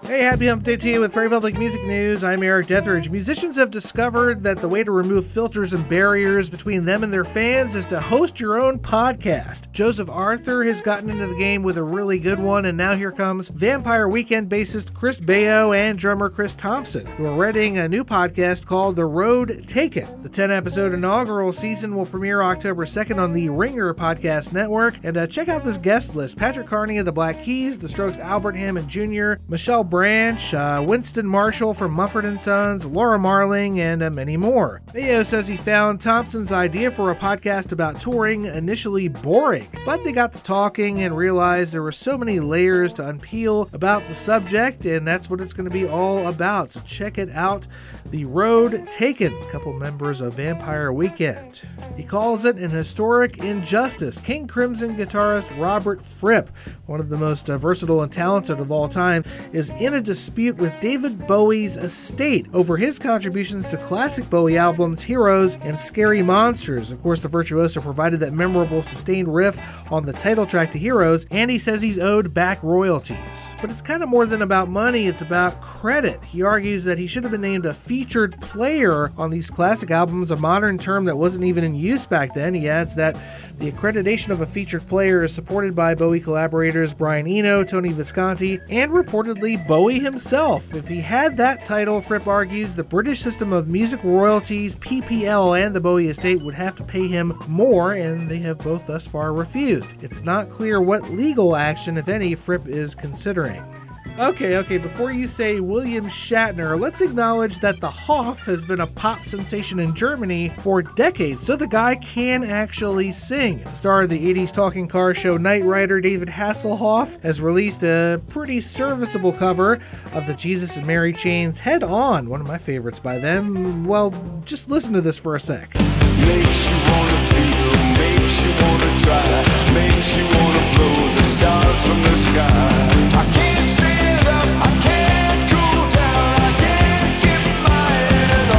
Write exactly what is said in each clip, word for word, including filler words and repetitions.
Hey, happy hump day to you with Prairie Public Music News. I'm Eric Deathridge. Musicians have discovered that the way to remove filters and barriers between them and their fans is to host your own podcast. Joseph Arthur has gotten into the game with a really good one, and now here comes Vampire Weekend bassist Chris Baio and drummer Chris Thompson, who are writing a new podcast called The Road Taken. The ten-episode inaugural season will premiere October second on the Ringer Podcast Network, and uh, check out this guest list. Patrick Carney of the Black Keys, The Strokes' Albert Hammond Junior, Michelle Branch, uh, Winston Marshall from Mumford and Sons, Laura Marling, and uh, many more. Baio says he found Thompson's idea for a podcast about touring initially boring, but they got to talking and realized there were so many layers to unpeel about the subject, and that's what it's going to be all about. So check it out. The Road Taken, a couple members of Vampire Weekend. He calls it an historic injustice. King Crimson guitarist Robert Fripp, one of the most uh, versatile and talented of all time, is in a dispute with David Bowie's estate over his contributions to classic Bowie albums Heroes and Scary Monsters. Of course, the virtuoso provided that memorable sustained riff on the title track to Heroes, and he says he's owed back royalties. But it's kind of more than about money, it's about credit. He argues that he should have been named a featured player on these classic albums, a modern term that wasn't even in use back then. He adds that the accreditation of a featured player is supported by Bowie collaborators Brian Eno, Tony Visconti, and reportedly Bowie himself. If he had that title, Fripp argues, the British system of music royalties, P P L, and the Bowie estate would have to pay him more, and they have both thus far refused. It's not clear what legal action, if any, Fripp is considering. Okay, okay, before you say William Shatner, let's acknowledge that the Hoff has been a pop sensation in Germany for decades, so the guy can actually sing. The star of the eighties talking car show Knight Rider, David Hasselhoff, has released a pretty serviceable cover of the Jesus and Mary Chain's Head On, one of my favorites by them. Well, just listen to this for a sec. Makes you wanna feel, makes you wanna try, makes you wanna blow the stars from the sky. I can't stand up, I can't cool down, I can't get my head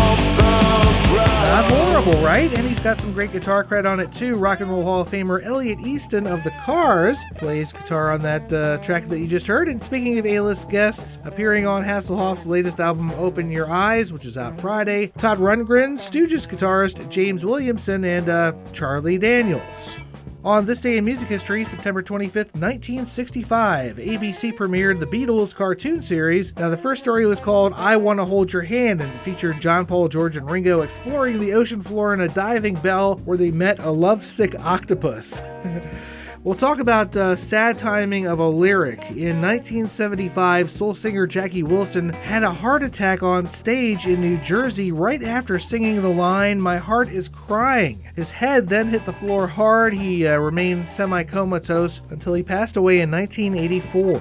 off the ground. Not horrible, right? And he's got some great guitar cred on it too. Rock and Roll Hall of Famer Elliot Easton of the Cars plays guitar on that uh, track that you just heard. And speaking of A-list guests, appearing on Hasselhoff's latest album Open Your Eyes, which is out Friday, Todd Rundgren, Stooges guitarist James Williamson, and uh, Charlie Daniels. On this day in music history, September twenty-fifth, nineteen sixty-five, A B C premiered the Beatles cartoon series. Now, the first story was called I Wanna Hold Your Hand, and it featured John, Paul, George, and Ringo exploring the ocean floor in a diving bell where they met a lovesick octopus. We'll talk about uh, sad timing of a lyric. In nineteen seventy-five, soul singer Jackie Wilson had a heart attack on stage in New Jersey right after singing the line, "My heart is crying." His head then hit the floor hard. He uh, remained semi-comatose until he passed away in nineteen eighty-four.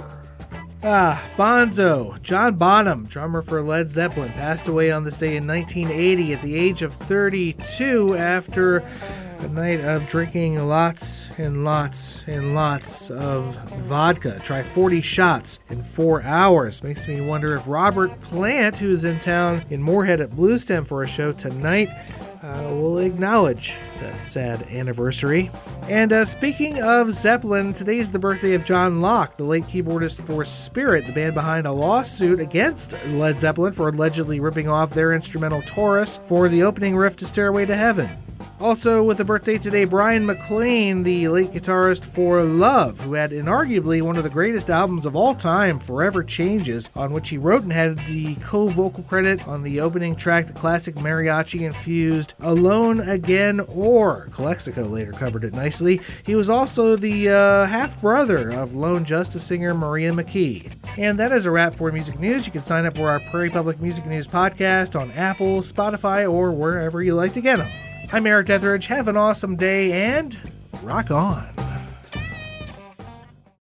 Ah, Bonzo. John Bonham, drummer for Led Zeppelin, passed away on this day in nineteen eighty at the age of thirty-two after a night of drinking lots and lots and lots of vodka. Try forty shots in four hours. Makes me wonder if Robert Plant, who's in town in Moorhead at Bluestem for a show tonight, uh, will acknowledge that sad anniversary. And uh, speaking of Zeppelin, today's the birthday of John Locke, the late keyboardist for Spirit, the band behind a lawsuit against Led Zeppelin for allegedly ripping off their instrumental Taurus for the opening riff to Stairway to Heaven. Also with a birthday today, Brian McLean, the late guitarist for Love, who had inarguably one of the greatest albums of all time, Forever Changes, on which he wrote and had the co-vocal credit on the opening track, the classic mariachi-infused Alone Again Or. Calexico later covered it nicely. He was also the uh, half-brother of Lone Justice singer Maria McKee. And that is a wrap for Music News. You can sign up for our Prairie Public Music News podcast on Apple, Spotify, or wherever you like to get them. I'm Eric Deathridge. Have an awesome day and rock on.